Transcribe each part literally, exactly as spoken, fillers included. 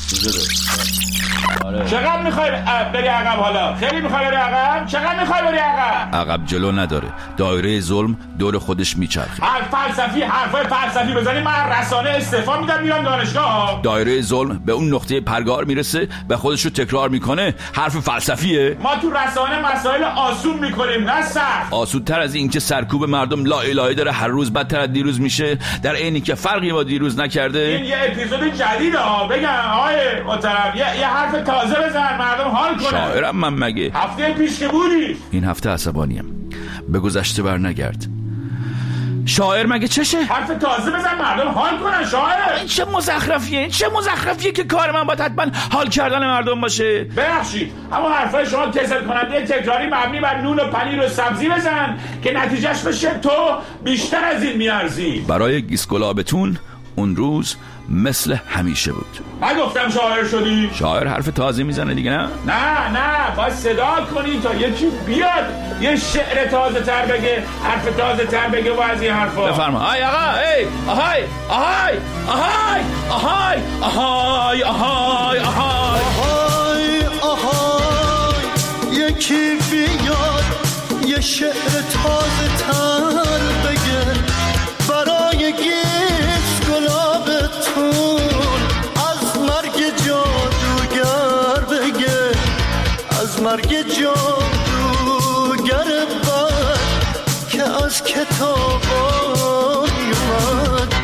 آره. چقدر میخوای بری عقب حالا؟ خیلی میخوای بری عقب؟ چقدر میخوای بری عقب؟ عقب جلو نداره، دایره ظلم دور خودش میچرخه. حرف فلسفی، حرفای فلسفی بزنی من رسانه استعفا میدم میرم دانشگاه. دایره ظلم به اون نقطه پرگار میرسه و خودش رو تکرار میکنه. حرف فلسفیه. ما تو رسانه مسائل آسون میکنیم نه سخت. آسون‌تر از این که سرکوب مردم لا الهی داره هر روز بدتر از دیروز میشه، در عینی که فرقی با دیروز نکرده. این یه اپیزود جدیده ها. بگم آقای محترم یه, یه حرف تازه بزن مردم حال کنه. شاعرم من مگه؟ هفته پیش که بودی. این هفته عصبانیم. به گذشته بر نگرد. شاعر مگه چشه؟ حرف تازه بزن مردم حال کنن شاعر. این چه مزخرفیه؟ این چه مزخرفیه که کار من باید حتما حال کردن مردم باشه؟ ببخشید اما حرفای شما کسل کننده تکراری مبنی بر نون و پنیر و سبزی بزن که نتیجهش بشه تو بیشتر از این میارزی. برای گیسگلابتون اون روز مثل همیشه بود. من گفتم شاعر شدی؟ شاعر حرف تازه میزنه دیگه نه؟ نه نه باید صدا کنی تا یکی بیاد یه شعر تازه تر بگه، حرف تازه تر بگه و از این حرفا. بفرما. آهای آقا ای آهای آهای آهای آهای آهای آهای آهای آهای یکی بیاد یه شعر تازه تر بگه برای گیس گلابتون از مرگ جادوگر بگه، از مرگ جادوگر بد که از کتابان اومد.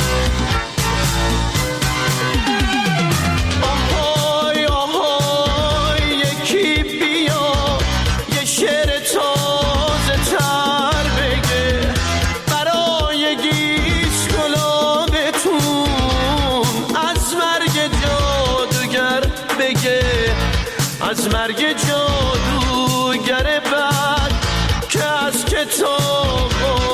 آهای آهای یکی بیا یه شعر تازه تر بگه برای گیس گلابتون از مرگ جادوگر بگه، از مرگ جادوگر بد که از کتاب.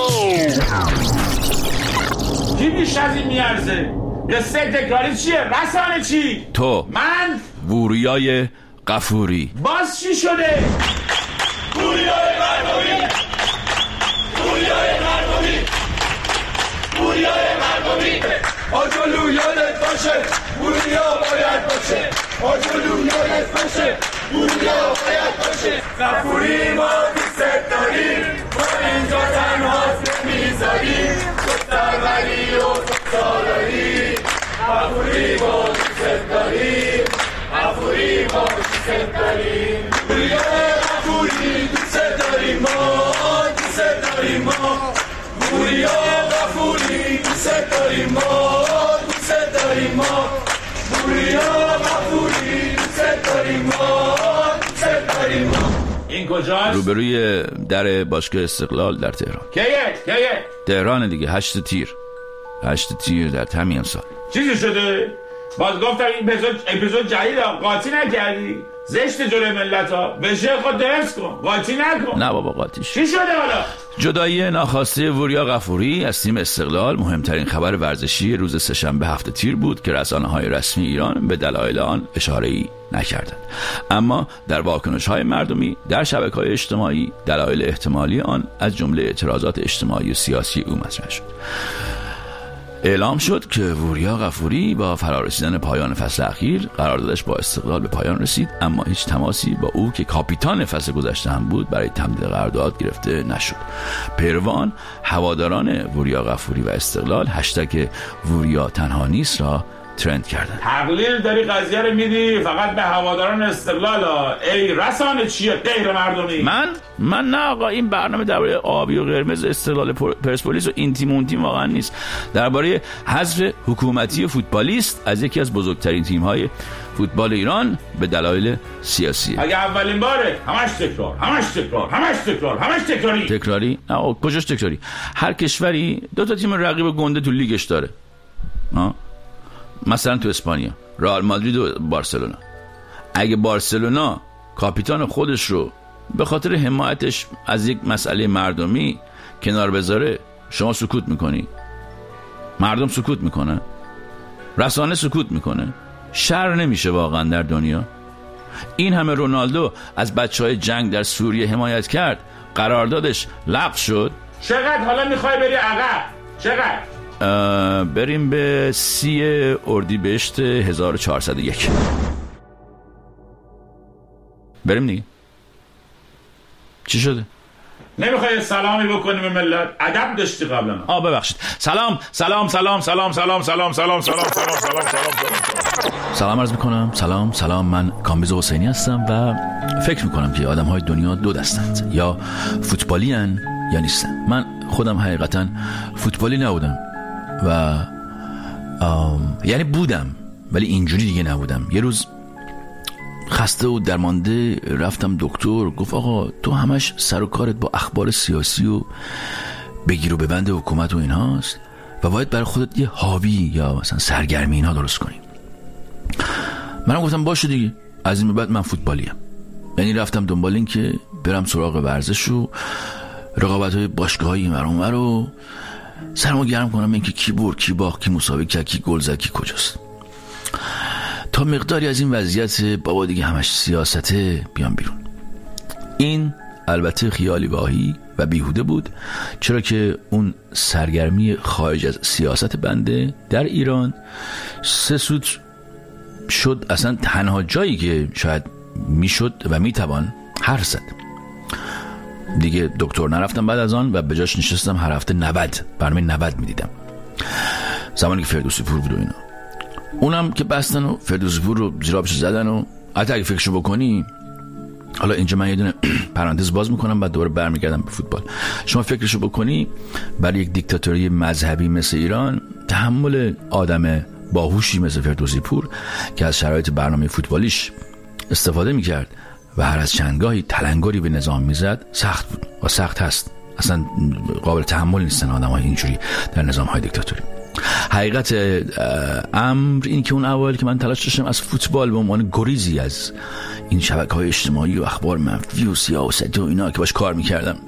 کی بیش از این میارزه؟ قصه تکراری چیه؟ رسانه چی؟ تو من وریای غفوری. باز چی شده؟ وریای مردمی، وریای مردمی، وریای مردمی. آجلو یادت باشه وریا باید باشه، آجلو یادت باشه وریا باید باشه. غفوری ما دوست داریم، ما اینجا تنهاست نمیذاریم، تو سروری و تو سالاری. غفوری ما دوست داریم، غفوری ما دوست داریم، وریای غفوری دوست داریم، ما دوست داریم، ما وریای غفوری دوست داریم، ما دوست داریم، ما وریای غفوری دوست داریم، ما دوست داریم. این کجاست؟ روبروی در باشگاه استقلال در تهران. کیه؟ کیه؟ تهران دیگه. هشت تیر هشت تیر در همین سال. چیزی شده؟ باز گفتم این اپیزود اپیزود جدید قاطی نکردی؟ زشت جلوی ملت ها، بشه خود درست کن، قاطی نکن. نه بابا قاطیش. چی شده حالا؟ جدایی ناخواسته وریا غفوری از تیم استقلال مهمترین خبر ورزشی روز سه‌شنبه هفته تیر بود که رسانه‌های رسمی ایران به دلایل آن اشاره‌ای نکردند. اما در واکنش‌های مردمی در شبکه‌های اجتماعی دلایل احتمالی آن از جمله اعتراضات اجتماعی و سیاسی او مطرح شد. اعلام شد که وریا غفوری با فرارسیدن پایان فصل اخیر قراردادش با استقلال به پایان رسید، اما هیچ تماسی با او که کاپیتان فصل گذشته هم بود برای تمدید قرارداد گرفته نشد. پیروان هواداران وریا غفوری و استقلال هشتگ وریا تنها نیست را ترند کردن. تقلیل داری قضیه رو میدی فقط به هواداران استقلال ها. ای رسانه چیه غیر مردمی؟ من من نه آقا، این برنامه درباره آبی و قرمز استقلال پرسپولیس و این تیم اون تیم واقعا نیست. درباره حذف حکومتی و فوتبالیست از یکی از بزرگترین تیم‌های فوتبال ایران به دلایل سیاسی. اگه اولین باره همش تکرار همش تکرار همش تکرار همش تکراری تکراری نه آقا، کجاش تکراری؟ هر کشوری دو تا تیم رقیب گنده تو لیگش داره. ها مثلا تو اسپانیا رئال مادرید و بارسلونا. اگه بارسلونا کاپیتان خودش رو به خاطر حمایتش از یک مسئله مردمی کنار بذاره، شما سکوت میکنی؟ مردم سکوت میکنه؟ رسانه سکوت میکنه؟ شر نمیشه واقعا در دنیا؟ این همه رونالدو از بچهای جنگ در سوریه حمایت کرد، قراردادش لغو شد. چقدر حالا میخوای بری عقب؟ چقدر؟ بریم به سی اردیبهشت هزار و چهارصد و یک. بریم دیگه. چی شده؟ نمیخوای سلامی بکنیم به ملت؟ ادب داشتی قبلا. آه ببخشید. سلام سلام سلام سلام سلام سلام سلام سلام سلام سلام سلام سلام سلام عرض میکنم. سلام سلام من کامبیز حسینی هستم و فکر میکنم که آدم های دنیا دو دستند، یا فوتبالی ان یا نیستن. من خودم حقیقتا فوتبالی نبودم و یعنی بودم ولی اینجوری دیگه نبودم. یه روز خسته و درمانده رفتم دکتر، گفت آقا تو همش سر و کارت با اخبار سیاسی و بگیر و ببند حکومت و اینهاست و باید برای خودت یه هابی یا مثلا سرگرمی اینها درست کنی. منم گفتم باشه دیگه، از این به بعد من فوتبالیم. یعنی رفتم دنبال این که برم سراغ ورزش و رقابت‌های باشگاه‌های این ور اون ور رو سرمو گرم کنم این که کی برد کی باخت کی مساوی کرد کی گل زد کی کجاست. تا مقداری از این وضعیت بابا دیگه همش سیاسته بیان بیرون. این البته خیالی واهی و بیهوده بود، چرا که اون سرگرمی خارج از سیاست بنده در ایران سه سود شد اصلا تنها جایی که شاید میشد و میتوان حرف زد. دیگه دکتر نرفتم بعد از آن و به جاش نشستم هر هفته نود برنامه نود میدیدم، زمانی که فردوسی پور بود و اینا. اونم که بستن و فردوسی پور رو زیرابش زدن و حتی اگه فکرشو بکنی، حالا اینجا من یه دونه پرانتز باز میکنم بعد دوباره برمیگردم به فوتبال. شما فکرشو بکنی برای یک دیکتاتوری مذهبی مثل ایران تحمل آدم باهوشی مثل فردوسی پور که از شرایط برنامه فوتبالیش استفاده میکرد و هر از چندگاهی تلنگری به نظام میزد سخت بود و سخت هست. اصلا قابل تحمل نیستن آدم های اینجوری در نظام های دیکتاتوری. حقیقت امر این که اون اوایل که من تلاش داشتم از فوتبال به عنوان گریزی از این شبکه‌های اجتماعی و اخبار منفی و سیاست و اینا که باش کار میکردم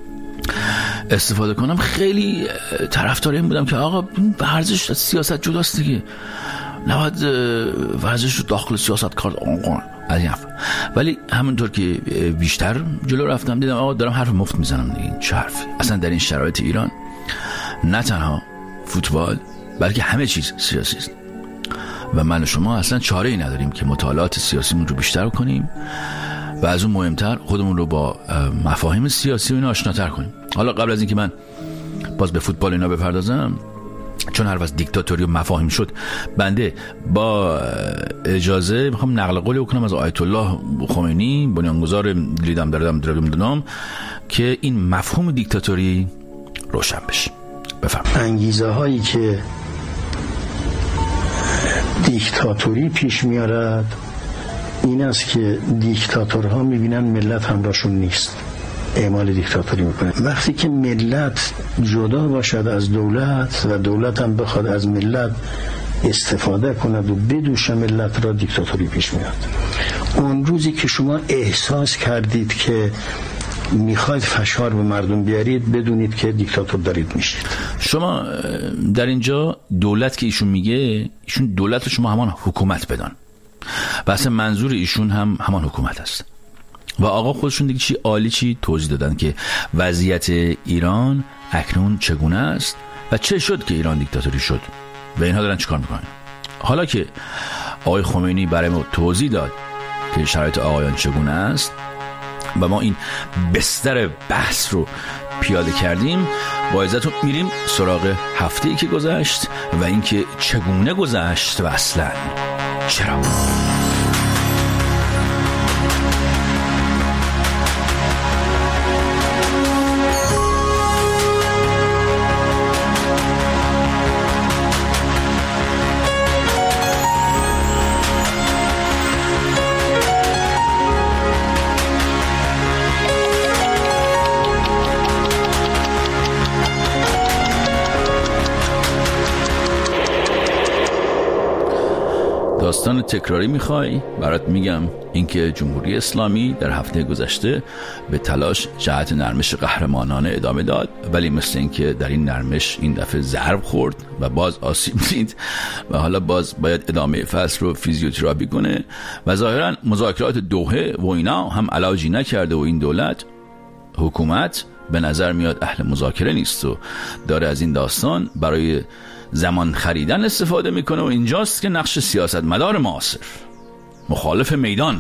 استفاده کنم، خیلی طرفدار این بودم که آقا ورزش از سیاست جداست دیگه، نباید ورزش رو داخل سیاست کار آقا از این حرف. ولی همونطور که بیشتر جلو رفتم دیدم آقا دارم حرف مفت میزنم دیگه. این چه حرفی؟ اصلا در این شرایط ایران نه تنها فوتبال بلکه همه چیز سیاسی است و من و شما اصلا چاره ای نداریم که مطالعات سیاسیمون رو بیشتر کنیم و از اون مهمتر خودمون رو با مفاهیم سیاسی و اینا آشناتر کنیم. حالا قبل از اینکه من باز به فوتبال اینا بپردازم، چون حرف از دیکتاتوری و مفاهیم شد، بنده با اجازه میخوام نقل قولی بکنم از آیت الله خمینی، بنیانگذار لیدم دردم درگم دنام، که این مفهوم دیکتاتوری روشن بشه. بفرمایید. انگیزه هایی که دیکتاتوری پیش میارد این است که دیکتاتورها میبینن ملت همراهشون نیست، اعمال دیکتاتوری میکنه. وقتی که ملت جدا باشد از دولت و دولت هم بخواد از ملت استفاده کند و بدوشه ملت را، دیکتاتوری پیش میاد. اون روزی که شما احساس کردید که میخواید فشار به مردم بیارید، بدونید که دیکتاتور دارید میشید. شما در اینجا دولت که ایشون میگه، ایشون دولت رو شما همان حکومت بدان و اصلا منظور ایشون هم همان حکومت است. و آقا خودشون دیگه چی عالی چی توضیح دادن که وضعیت ایران اکنون چگونه است و چه شد که ایران دیکتاتوری شد و اینها دارن چیکار میکنن. حالا که آقای خمینی برای ما توضیح داد که شرایط آقایان چگونه است و ما این بستر بحث رو پیاده کردیم، با عزتون میریم سراغ هفته‌ای که گذشت و اینکه چگونه گذشت و اصلا چرا. داستان تکراری میخوای؟ برات میگم اینکه جمهوری اسلامی در هفته گذشته به تلاش جهت نرمش قهرمانانه ادامه داد، ولی مثل اینکه در این نرمش این دفعه ضرب خورد و باز آسیب دید و حالا باز باید ادامه فصل رو فیزیوتراپی کنه و ظاهرا مذاکرات دوحه و اینا هم علاجی نکرده و این دولت حکومت به نظر میاد اهل مذاکره نیست و داره از این داستان برای زمان خریدن استفاده میکنه و اینجاست که نقش سیاستمدار معاصر مخالف میدان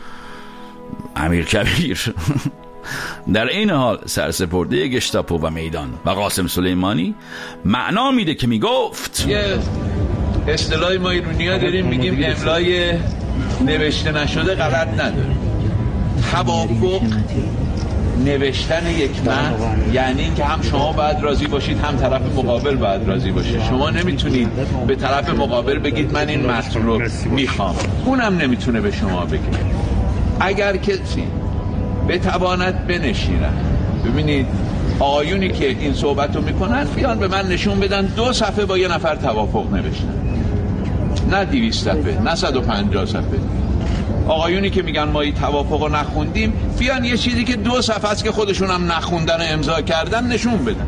امیرکبیر در این حال سرسپرده گشتاپو و میدان و قاسم سلیمانی معنا میده که میگفت یه اصطلاحی ما ایرونی‌ها داریم میگیم املای نوشته نشده غلط نداره. توافق نوشتن یک متن یعنی اینکه هم شما باید راضی باشید هم طرف مقابل باید راضی باشه. شما نمیتونید به طرف مقابل بگید من این متن رو میخوام، اونم نمیتونه به شما بگه. اگر کسی بتواند بنشینن، ببینید آقایونی که این صحبت رو میکنن بیان به من نشون بدن دو صفحه با یه نفر توافق نوشتن، نه دویست صفحه، نه صد و پنجاه صفحه. آقایونی که میگن ما این توافق رو نخوندیم بیان یه چیزی که دو صفحه است که خودشون هم نخوندن و امضا کردن نشون بدن.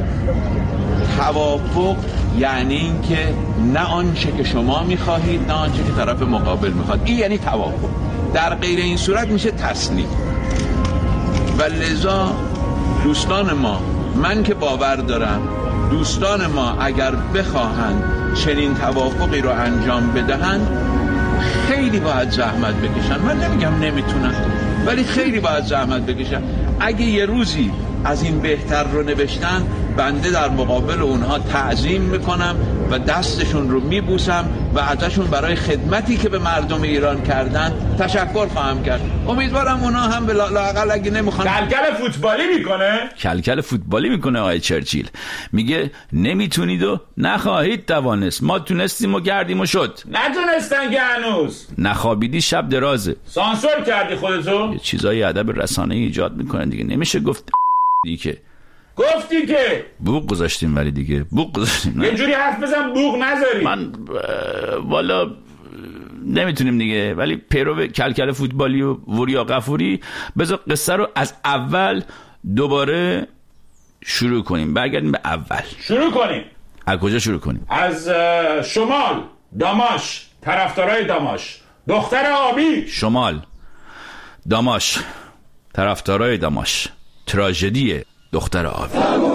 توافق یعنی این که نه آنچه که شما میخواهید نه آنچه که طرف مقابل میخواد، این یعنی توافق. در غیر این صورت میشه تسلیم. و لذا دوستان ما، من که باور دارم دوستان ما اگر بخواهند چنین توافقی رو انجام بدهند خیلی باید زحمت بکشن. من نمیگم نمیتونن، ولی خیلی باید زحمت بکشن. اگه یه روزی از این بهتر رو نوشتن، بنده در مقابل اونها تعظیم میکنم و دستشون رو میبوسم و ازشون برای خدمتی که به مردم ایران کردن تشکر خواهم کرد. امیدوارم اونا هم به لااقل اگه نمیخوان کلکل فوتبالی میکنه کلکل فوتبالی میکنه آقای چرچیل. میگه نمیتونید و نخواهید توانست، ما تونستیم و کردیم و شد. نتونستن که هنوز نخوابیدی شب درازه. سانسور کردی خودتو. یه چیزای ادب رسانه‌ای ایجاد میکنن دیگه، نمیشه گفت دیگه که گفتی که بوق گذاشتیم، ولی دیگه بوق گذاشتیم. یه جوری حرف بزن بوق نذاری. من والا نمیتونیم دیگه، ولی پیرو کلکل فوتبالی و وریا غفوری بذار قصه رو از اول دوباره شروع کنیم، برگردیم به اول. شروع کنیم از کجا شروع کنیم؟ از شمال، داماش، طرفدارای داماش، دختر آبی. شمال، داماش، طرفدارای داماش، تراژدی دختر آبی.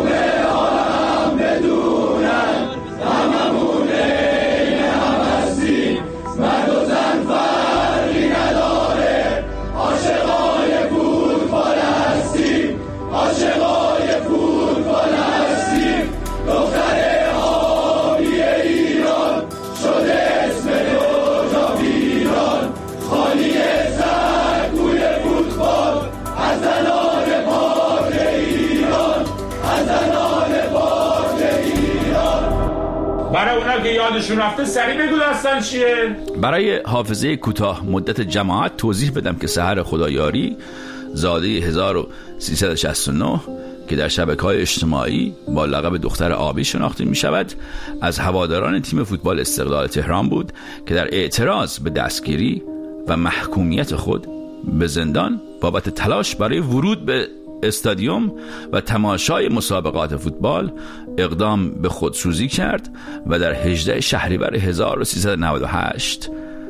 برای اونا که یادشون رفته سریع بگو داستان چیه؟ برای حافظه کوتاه مدت جماعت توضیح بدم که سحر خدایاری زاده هزار و سیصد و شصت و نه که در شبکه‌های اجتماعی با لقب دختر آبی شناخته می شود از هواداران تیم فوتبال استقلال تهران بود که در اعتراض به دستگیری و محکومیت خود به زندان بابت تلاش برای ورود به استادیوم و تماشای مسابقات فوتبال اقدام به خودسوزی کرد و در هجدهم شهریور هزار و سیصد و نود و هشت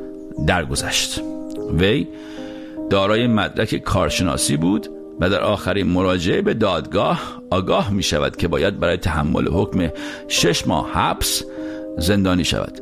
درگذشت. وی دارای مدرک کارشناسی بود و در آخرین مراجعه به دادگاه آگاه می شود که باید برای تحمل حکم شش ماه حبس زندانی شود.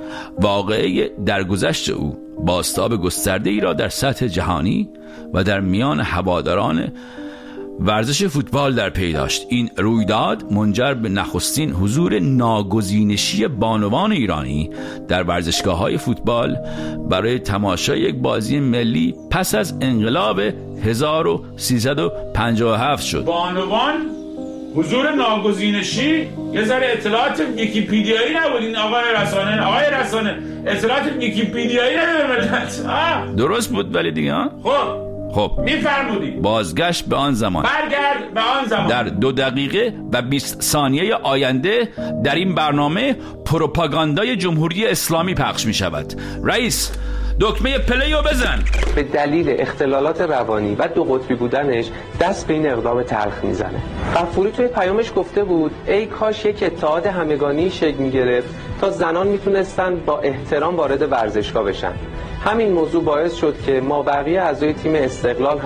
واقعه درگذشت او بازتاب گسترده ای را در سطح جهانی و در میان هواداران ورزش فوتبال در پی داشت. این رویداد منجر به نخستین حضور ناگزینشی بانوان ایرانی در ورزشگاه‌های فوتبال برای تماشای یک بازی ملی پس از انقلاب هزار و سیصد و پنجاه و هفت شد. بانوان حضور ناگزینشی یه ذره اطلاعات ویکی‌پدیایی نبودین آقای رسانه آقای رسانه اطلاعات ویکی‌پدیایی نداره. درست بود ولی دیگه ها؟ خب خب میفرمودی بازگشت به آن زمان. برگرد به آن زمان. در دو دقیقه و بیست ثانیه آینده در این برنامه پروپاگاندای جمهوری اسلامی پخش می شود. رئیس دکمه پلیو بزن. به دلیل اختلالات روانی و دو قطبی بودنش دست به این اقدام تلخ میزنه. غفوری توی پیامش گفته بود ای کاش یک اتحاد همگانی شکل میگرفت تا زنان میتونستن با احترام وارد ورزشگاه بشن. همین موضوع باعث شد که ما بقیه اعضای تیم استقلال هم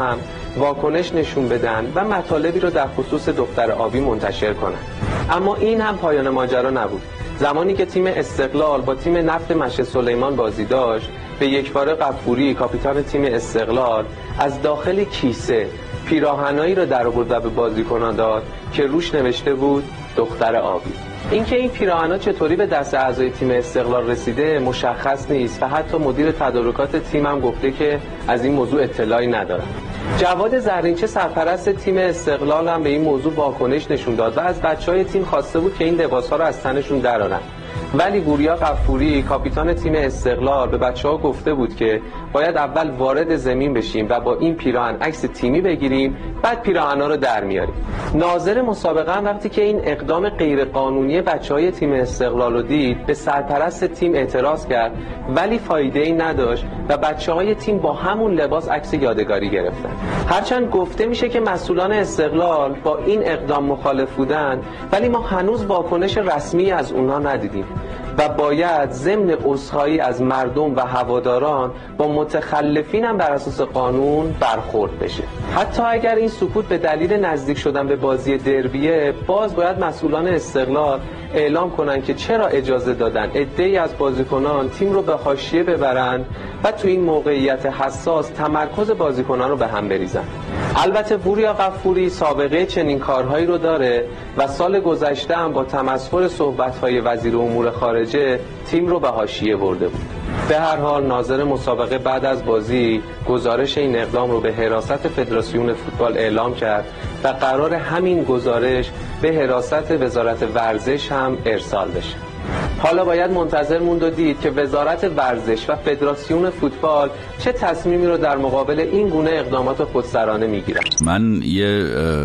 واکنش نشون بدن و مطالبی رو در خصوص دختر آبی منتشر کنن. اما این هم پایان ماجرا نبود. زمانی که تیم استقلال با تیم نفت مشهد سلیمان بازی داشت، به یکباره غفوری کاپیتان تیم استقلال از داخل کیسه پیراهنایی رو در آورد و به بازیکنان داد که روش نوشته بود دختر آبی. اینکه این پیراهن‌ها چطوری به دست اعضای تیم استقلال رسیده مشخص نیست و حتی مدیر تدارکات تیم هم گفته که از این موضوع اطلاعی ندارم. جواد زرینچه سرپرست تیم استقلال هم به این موضوع واکنش نشون داد و از بچهای تیم خواسته بود که این لباس‌ها رو از تنشون درارن. ولی وریا غفوری کاپیتان تیم استقلال به بچه‌ها گفته بود که باید اول وارد زمین بشیم و با این پیراهن عکس تیمی بگیریم، بعد پیراهن‌ها رو در میاریم. ناظر مسابقه هم وقتی که این اقدام غیرقانونی بچه‌های تیم استقلال رو دید، به سرپرست تیم اعتراض کرد، ولی فایده‌ای نداشت و بچه‌های تیم با همون لباس عکس یادگاری گرفتن. هرچند گفته میشه که مسئولان استقلال با این اقدام مخالف بودن، ولی ما هنوز واکنش رسمی از اونها ندیدیم و باید ضمن عذرخواهی از مردم و هواداران با متخلفین هم بر اساس قانون برخورد بشه. حتی اگر این سکوت به دلیل نزدیک شدن به بازی دربیه، باز باید مسئولان استقلال اعلام کنن که چرا اجازه دادن عده‌ای از بازیکنان تیم رو به حاشیه ببرند و تو این موقعیت حساس تمرکز بازیکنان رو به هم بریزن. البته وریا غفوری سابقه چنین کارهایی رو داره و سال گذشته هم با تمسخر صحبت‌های وزیر امور خارجه تیم رو به حاشیه برده بود. به هر حال ناظر مسابقه بعد از بازی گزارش این اقدام رو به حراست فدراسیون فوتبال اعلام کرد و قرار همین گزارش به حراست وزارت ورزش هم ارسال بشه. حالا باید منتظر موند و دید که وزارت ورزش و فدراسیون فوتبال چه تصمیمی رو در مقابل این گونه اقدامات خودسرانه میگیرن. من یه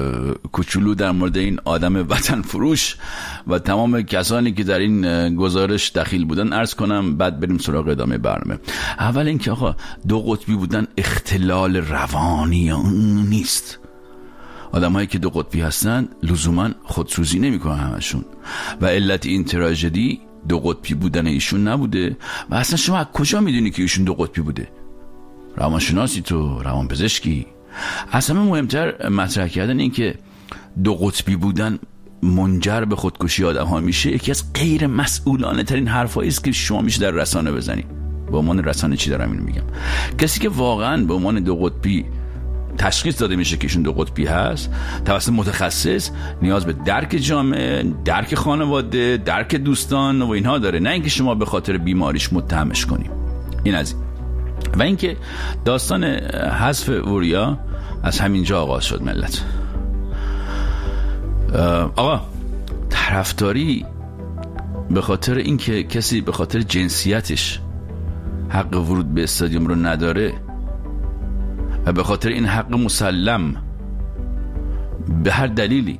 کوچولو در مورد این آدم وطن فروش و تمام کسانی که در این گزارش دخیل بودن عرض کنم، بعد بریم سراغ ادامه برنامه. اول اینکه آقا دو قطبی بودن اختلال روانی نیست. آدمایی که دو قطبی هستن لزوما خودسوزی نمیکنن همشون، و علت این تراژدی دو قطبی بودن ایشون نبوده. و اصلا شما از کجا میدونی که ایشون دو قطبی بوده؟ روانشناسی تو، روانپزشکی؟ اصلا مهمتر مطرح کردن این که دو قطبی بودن منجر به خودکشی آدم ها میشه یکی از غیر مسئولانه ترین حرفایی است که شما میشه در رسانه بزنی. به عنوان رسانه چی دارم اینو میگم؟ کسی که واقعا به عنوان دو قطبی تشخیص داده میشه که ایشون دو قطبی هست توسط متخصص، نیاز به درک جامعه، درک خانواده، درک دوستان و اینها داره، نه اینکه شما به خاطر بیماریش متهمش کنیم. این از این. و اینکه داستان حذف وریا از همینجا آغاز شد. ملت آقا طرفداری به خاطر اینکه کسی به خاطر جنسیتش حق ورود به استادیوم رو نداره و به خاطر این حق مسلم به هر دلیلی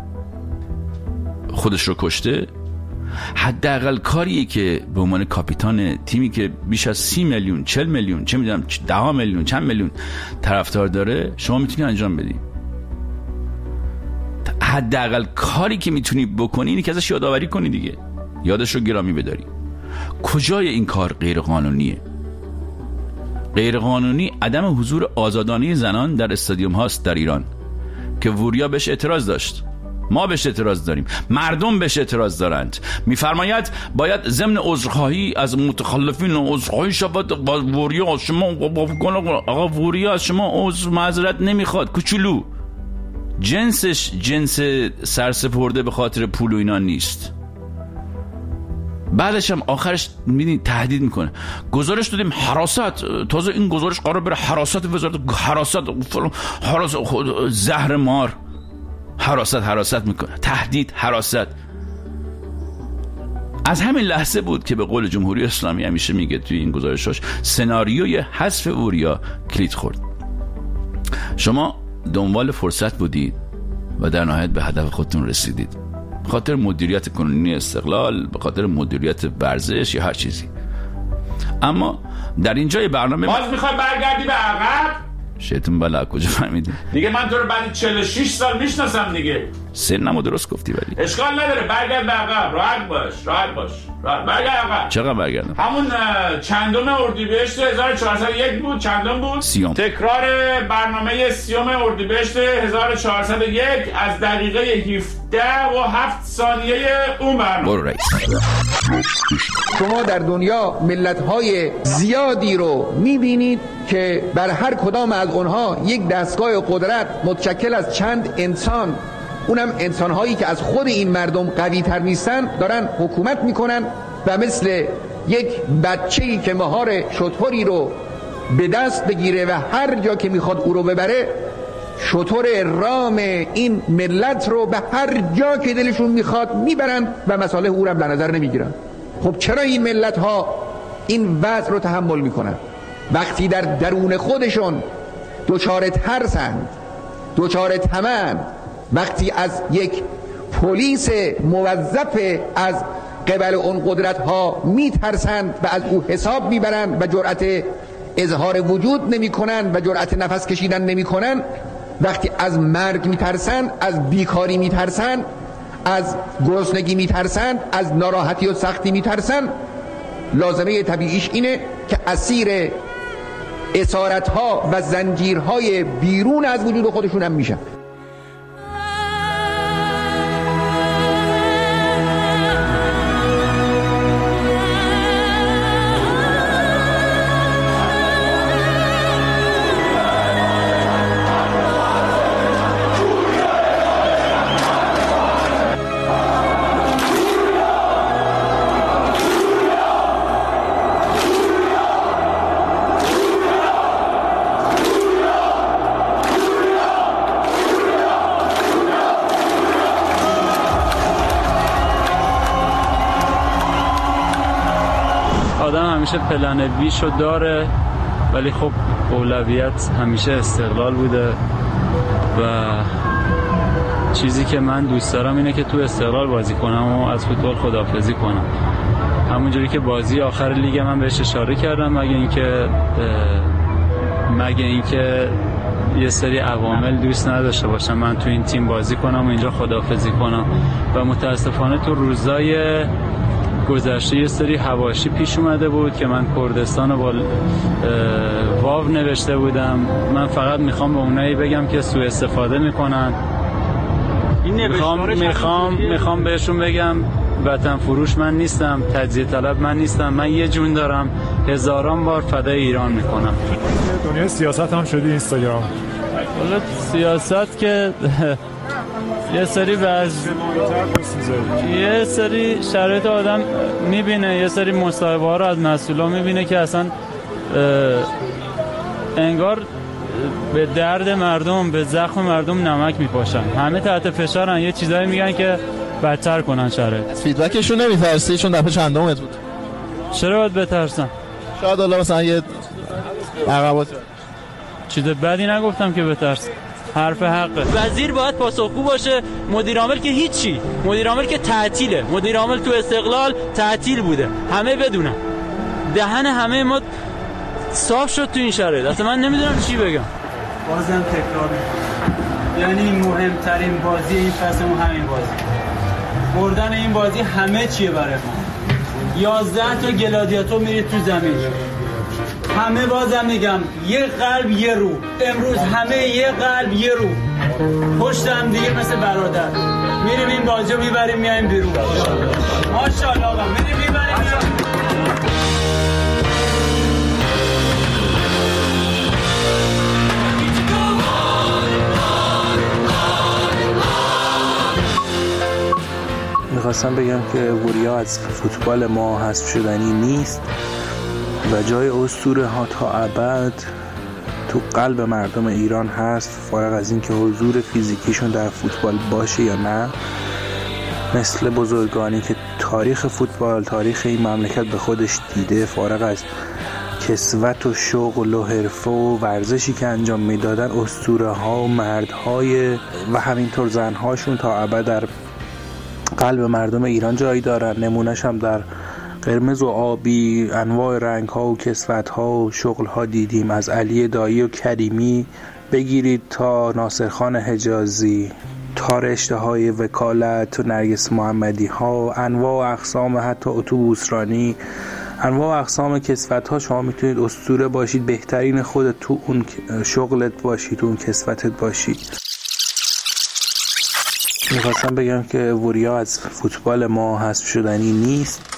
خودش رو کشته، حداقل کاریه که به عنوان کاپیتان تیمی که بیش از سی میلیون، چل میلیون، چه میدونم ده میلیون، چند میلیون طرفدار داره، شما میتونی انجام بدی. حداقل کاری که میتونی بکنی اینه که ازش یادآوری کنی دیگه، یادش رو گرامی بداری. کجای این کار غیر قانونیه؟ غیر قانونی عدم حضور آزادانه زنان در استادیوم هاست در ایران که وریا بهش اعتراض داشت، ما بهش اعتراض داریم، مردم بهش اعتراض دارند. میفرماید باید ضمن عذرخواهی از متخلفین و عذرخواهی شود با وریا. شما آقا وریا از شما عذر معذرت نمیخواد، کوچولو. جنسش جنس سرسپرده به خاطر پول و اینا نیست. بعدش هم آخرش میدین تهدید میکنه، گزارش دادیم حراست، تازه این گزارش قرار بره حراست وزارت، حراست حراست زهر مار، حراست حراست میکنه، تهدید، حراست. از همین لحظه بود که به قول جمهوری اسلامی همیشه میگه توی این گزارشاش سناریوی حذف وریا کلید خورد. شما دنبال فرصت بودید و در نهایت به هدف خودتون رسیدید، به خاطر مدیریت کنونی استقلال، به خاطر مدیریت ورزش یا هر چیزی. اما در اینجای برنامه باز میخوای برگردی به عقب؟ شیطون بلا کجا فهمیدی؟ دیگه من تو رو بعد چهل و شش سال میشناسم دیگه. سنمو درست گفتی ولی اشکال نداره، برگرد به عقب، راحت باش راحت باش راحت برگرد عقب. چقدر برگردم؟ همون چندم اردیبهشت هزار و چهارصد و یک بود؟ چندم بود؟ سیوم. تکرار برنامه سیوم اردیبهشت هزار و چهارصد و یک از دقیقه هفده و هفت ثانیه اون برنامه. برو رئیس. شما در دنیا ملت‌های زیادی رو می‌بینید که بر هر کدام از اونها یک دستگاه قدرت متشکل از چند انسان، اونم انسان‌هایی که از خود این مردم قوی‌تر نیستن، دارن حکومت میکنن و مثل یک بچه‌ای که مهار شتری رو به دست بگیره و هر جا که میخواد او رو ببره، شتر رام این ملت رو به هر جا که دلشون میخواد میبرن و مصالح او رو در نظر نمیگیرن. خب چرا این ملت ها این وضع رو تحمل میکنن؟ وقتی در درون خودشون دچار ترسند، دچار طمع، وقتی از یک پلیس موظف از قبل اون قدرت ها میترسند و از او حساب میبرند و جرأت اظهار وجود نمیکنن و جرأت نفس کشیدن نمیکنن، وقتی از مرگ میترسن، از بیکاری میترسن، از گرسنگی میترسن، از ناراحتی و سختی میترسن، لازمه طبیعیش اینه که اسیر اسارت‌ها و زنجیرهای بیرون از وجود خودشون هم میشن. آدم همیشه پلن بیشو داره، ولی خب اولویت همیشه استقلال بوده و چیزی که من دوست دارم اینه که تو استقلال بازی کنم و از فوتبال خداحافظی کنم. همونجوری که بازی آخر لیگ من بهش اشاره کردم، مگه اینکه مگه اینکه یه سری عوامل دوست نداشته باشم من تو این تیم بازی کنم و اینجا خداحافظی کنم و متاسفانه تو روزای گذشته یه سری حواشی پیش اومده بود که من کردستان رو با واو نوشته بودم. من فقط میخوام به اونایی بگم که سوء استفاده میکنن. میخوام میخوام میخوام بهشون بگم وطن فروش من نیستم، تجزیه طلب من نیستم، من یه جون دارم، هزاران بار فدای ایران میکنم. دنیای سیاست هم شدی اینستاگرام. والا سیاست که یه سری وز یه سری شرایط آدم میبینه، یه سری مصاحبه ها رو از مسئولا میبینه که اصلا انگار به درد مردم، به زخم مردم نمک میپاشن. همه تحت فشارن، یه چیزایی میگن که بدتر کنن شرایط. فیدبکشون نمیترسی چون دفعه چندمت بود؟ چرا باید بترسم؟ شاید الله مثلا یه عقبات چیز بدی نگفتم که بترسم. حرف حقه. وزیر باید پاسخگو باشه، مدیر عامل که هیچی، مدیر عامل که تعطیله، مدیر عامل تو استقلال تعطیل بوده، همه بدونن. دهن همه ما صاف شد تو این شرایط. اصلا من نمیدونم چی بگم. بازم تکرار میکنم، یعنی مهمترین بازی این فصل همین بازی، بردن این بازی همه چیه برای ما. یازده تا گلادیاتور میرید تو زمین، همه بازم میگم یه قلب یه روح. امروز همه یه قلب یه روح، پشت هم دیگه مثل برادر میریم این بازی رو میبریم میایم بیرون. ماشاءالله آقا میریم میبریم میایم. میخواستم بگم که وریا از فوتبال ما حذف شدنی نیست و جای اسطوره ها تا ابد تو قلب مردم ایران هست، فارغ از این که حضور فیزیکیشون در فوتبال باشه یا نه. مثل بزرگانی که تاریخ فوتبال، تاریخ این مملکت به خودش دیده، فارغ از کسوت و شغل و حرفه و ورزشی که انجام میدادن، اسطوره ها و مردهای و همینطور زنهاشون تا ابد در قلب مردم ایران جایی دارن. نمونهش هم در قرمز و آبی انواع رنگ ها و کسوت ها و شغل ها دیدیم، از علی دایی و کریمی بگیرید تا ناصرخان حجازی. تا رشته های وکالت و نرگس محمدی ها، انواع و اقسام حتی اتوبوس رانی، انواع و اقسام کسوت ها. شما میتونید اسطوره باشید، بهترین خودت تو اون شغلت باشید، تو اون کسوتت باشید. میخواستم بگم که وریا از فوتبال ما حذف شدنی نیست.